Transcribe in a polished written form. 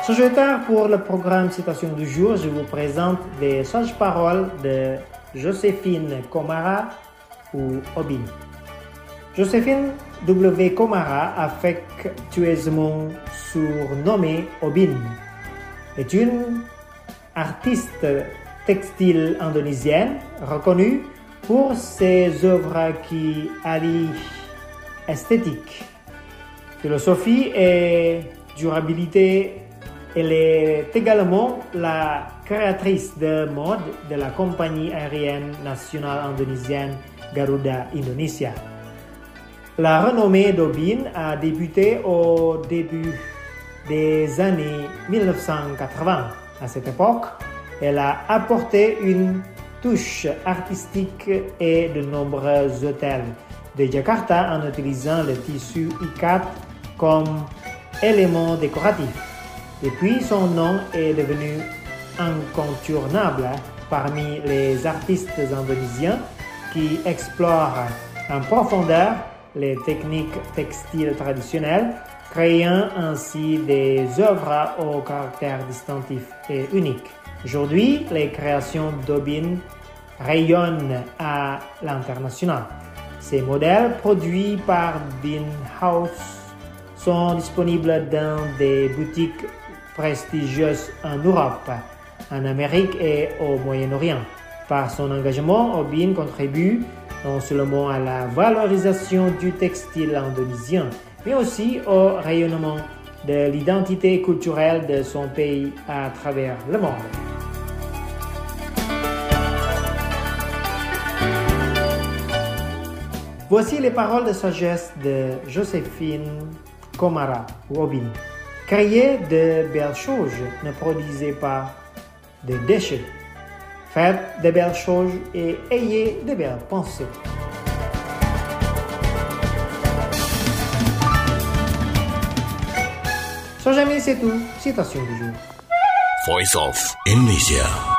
Sans jeu tard pour le programme Citation du jour, je vous présente des sages paroles de Joséphine Komara ou Obin. Joséphine W. Komara, affectueusement surnommée Obin, est une artiste textile indonésienne reconnue pour ses œuvres qui allient esthétique, philosophie et durabilité. Elle est également la créatrice de mode de la compagnie aérienne nationale indonésienne Garuda Indonesia. La renommée d'Obin a débuté au début des années 1980. À cette époque, elle a apporté une touche artistique et de nombreux hôtels de Jakarta en utilisant le tissu ikat comme élément décoratif. Depuis, son nom est devenu incontournable parmi les artistes indonésiens qui explorent en profondeur les techniques textiles traditionnelles, créant ainsi des œuvres au caractère distinctif et unique. Aujourd'hui, les créations d'Obin rayonnent à l'international. Ces modèles produits par Bin House sont disponibles dans des boutiques prestigieuses en Europe, en Amérique et au Moyen-Orient. Par son engagement, Obin contribue non seulement à la valorisation du textile indonésien, mais aussi au rayonnement de l'identité culturelle de son pays à travers le monde. Voici les paroles de sagesse de Joséphine Komara ou Obin. Créez de belles choses, ne produisez pas de déchets. Faites de belles choses et ayez de belles pensées. Chers amis, c'est tout. Citation du jour. Voice of Indonesia.